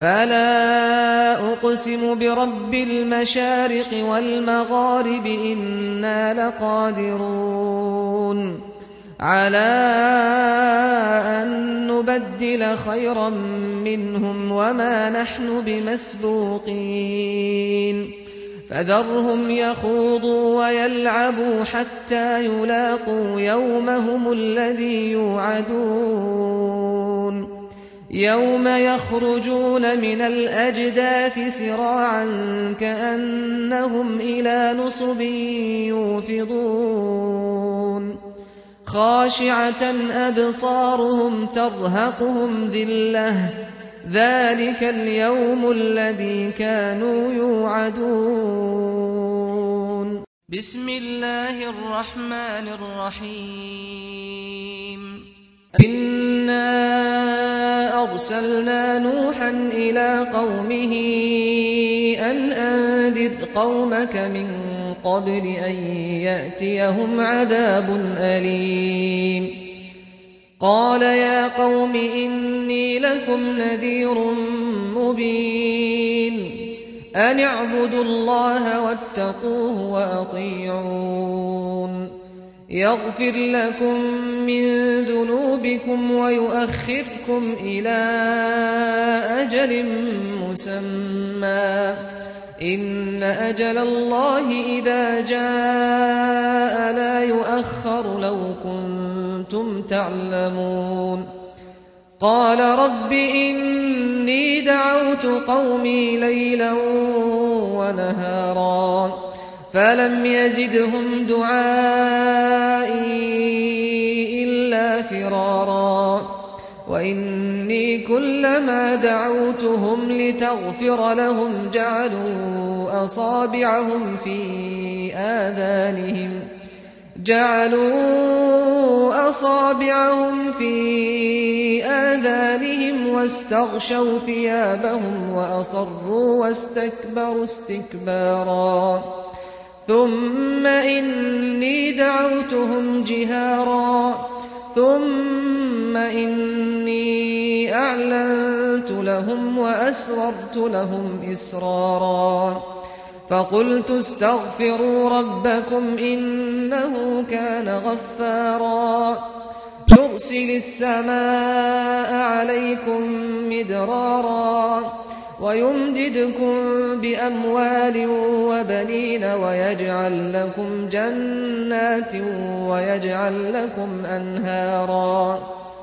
فلا أقسم برب المشارق والمغارب إنا لقادرون على أن نبدل خيرا منهم وما نحن بمسبوقين فذرهم يخوضوا ويلعبوا حتى يلاقوا يومهم الذي يوعدون يوم يخرجون من الأجداث سراعا كأنهم إلى نصب يوفضون خاشعة أبصارهم ترهقهم ذلة ذلك اليوم الذي كانوا يوعدون. بسم الله الرحمن الرحيم. إنا أرسلنا نوحا إلى قومه أن أنذر قومك من قبل أن يأتيهم عذاب أليم قال يا قوم إني لكم نذير مبين أن اعبدوا الله واتقوه وأطيعون يغفر لكم من ذنوبكم ويؤخركم إلى أجل مسمى إن أجل الله إذا جاء لا يؤخر لو كنتم تعلمون. قال رب إني دعوت قومي ليلا ونهارا فلم يزدهم دعائي إلا فرارا وإني كلما دعوتهم لتغفر لهم جعلوا أصابعهم في آذانهم واستغشوا ثيابهم وأصروا واستكبروا استكبارا ثم إني دعوتهم جهارا ثم إني أعلنت لهم وأسررت لهم إسرارا فقلت استغفروا ربكم إنه كان غفارا يرسل السماء عليكم مدرارا ويمددكم بأموال وبنين ويجعل لكم جنات ويجعل لكم أنهارا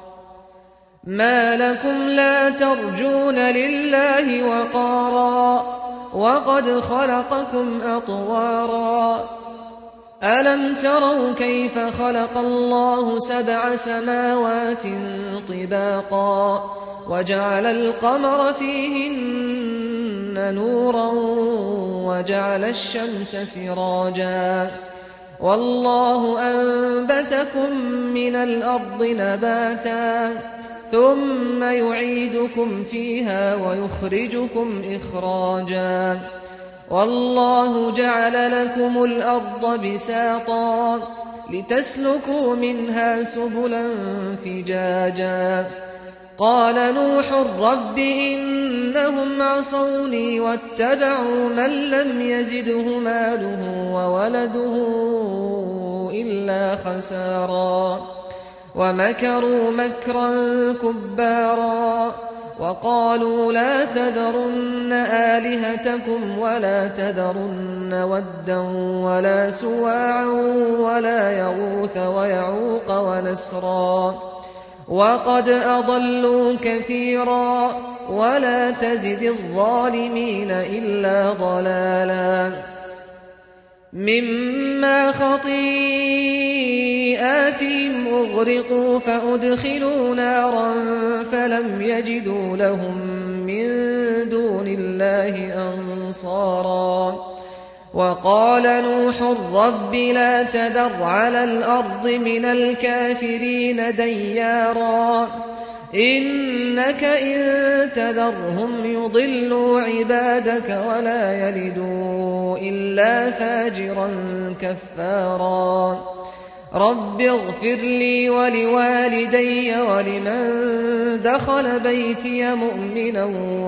ما لكم لا ترجون لله وقارا وقد خلقكم أطوارا ألم تروا كيف خلق الله 7 سماوات طباقا وجعل القمر فيهن نورا وجعل الشمس سراجا والله أنبتكم من الأرض نباتا ثم يعيدكم فيها ويخرجكم إخراجا والله جعل لكم الأرض بساطا لتسلكوا منها سبلا فجاجا قال نوح رب إنهم عصوني واتبعوا من لم يزده ماله وولده إلا خسارا ومكروا مكرا كبارا وقالوا لا تذرن آلهتكم ولا تذرن ودا ولا سواعا ولا يغوث ويعوق ونسرا وقد أضلوا كثيرا ولا تزد الظالمين إلا ضلالا مما خطيئاتهم أغرقوا فأدخلوا نارا فلم يجدوا لهم من دون الله أنصارا وقال نوح رب لا تذر على الأرض من الكافرين ديارا إنك إن تذرهم يضلوا عبادك ولا يلدوا إلا فاجرا كفارا رب اغفر لي ولوالدي ولمن دخل بيتي مؤمنا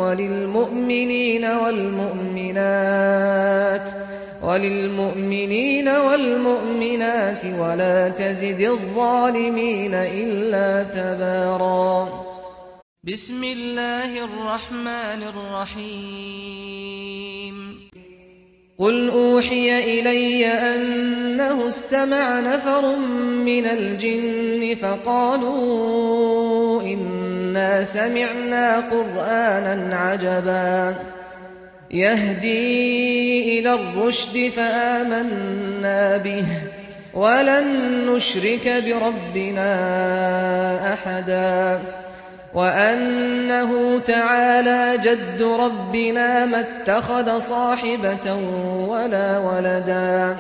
وللمؤمنين والمؤمنات ولا تزد الظالمين إلا تبارا. بسم الله الرحمن الرحيم. قل أوحي إلي أنه استمع نفر من الجن فقالوا إنا سمعنا قرآنا عجبا يهدي إلى الرشد فآمنا به ولن نشرك بربنا أحدا وأنه تعالى جد ربنا ما اتخذ صاحبة ولا ولدا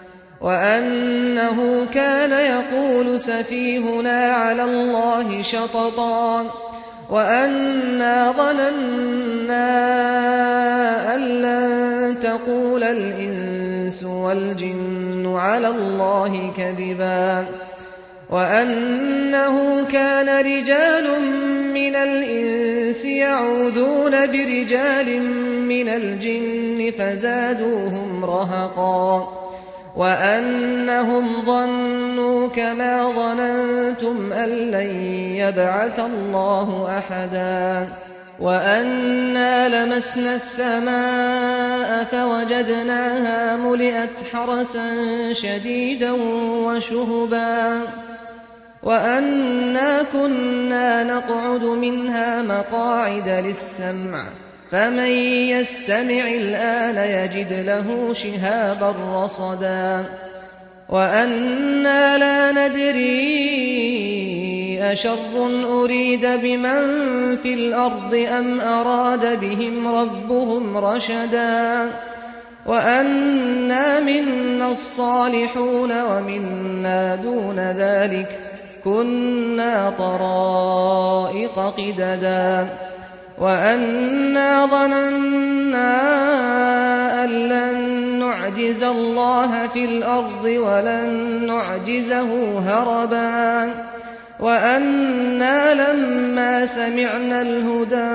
وأنه كان يقول سفيهنا على الله شططا وأنا ظننا أن لن تقول الإنس والجن على الله كذبا وأنه كان رجال من الإنس يعوذون برجال من الجن فزادوهم رهقا وأنهم ظنوا كما ظننتم أن لن يبعث الله أحدا وأنا لمسنا السماء فوجدناها ملئت حرسا شديدا وشهبا وأنا كنا نقعد منها مقاعد للسمع فمن يستمع الآن يجد له شهابا رصدا وأنا لا ندري أشر أريد بمن في الأرض أم أراد بهم ربهم رشدا وأنا منا الصالحون ومنا دون ذلك كنا طرائق قددا وأنا ظننا أن لن نعجز الله في الأرض ولن نعجزه هربا وأنا لما سمعنا الهدى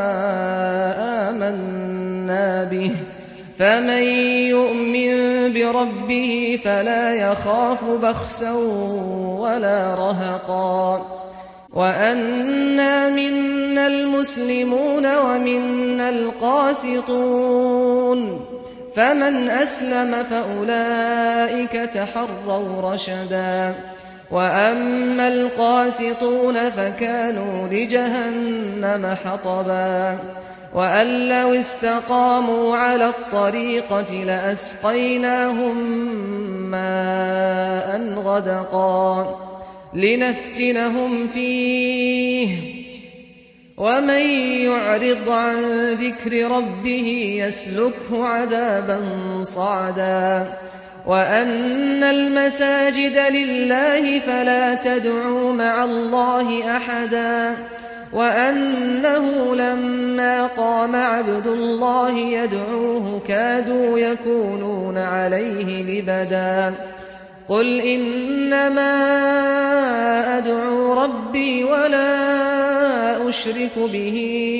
آمنا به فمن يؤمن بربه فلا يخاف بخسا ولا رهقا وأنا منا المسلمون ومنا القاسطون فمن أسلم فأولئك تحروا رشدا وأما القاسطون فكانوا لجهنم حطبا وأن لو استقاموا على الطريقة لأسقيناهم ماء غدقا لنفتنهم فيه ومن يعرض عن ذكر ربه يسلكه عذابا صعدا وأن المساجد لله فلا تدعوا مع الله أحدا وأنه لما قام عبد الله يدعوه كادوا يكونون عليه لبدا قل إنما أدعو ربي ولا أشرك به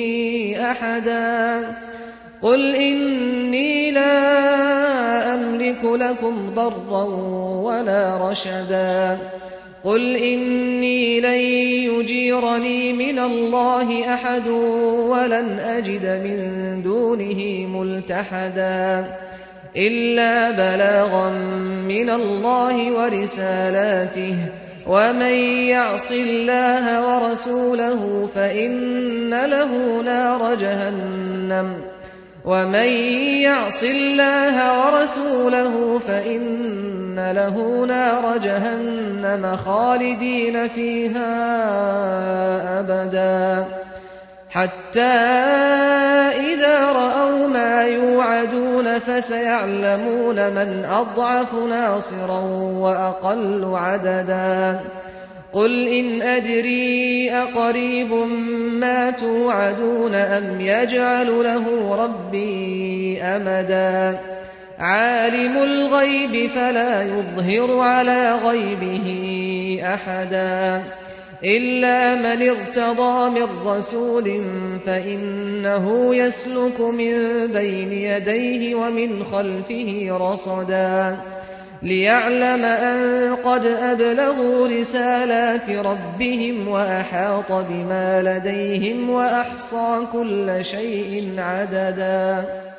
أحدا قل إني لا أملك لكم ضرا ولا رشدا قل إني لن يجيرني من الله أحد ولن أجد من دونه ملتحدا إلا بلاغا من الله ورسالاته ومن يعص الله ورسوله فإن له نار جهنم ومن يعص الله ورسوله فإن له نار جهنم خالدين فيها أبدا حتى إذا رأوا ما يوعدون فسيعلمون من أضعف ناصرا وأقل عددا قل إن أدري أقريب ما توعدون أم يجعل له ربي أمدا عالم الغيب فلا يظهر على غيبه أحدا إلا من ارتضى من رسول فإنه يسلك من بين يديه ومن خلفه رصدا ليعلم أن قد أبلغوا رسالات ربهم وأحاط بما لديهم وأحصى كل شيء عددا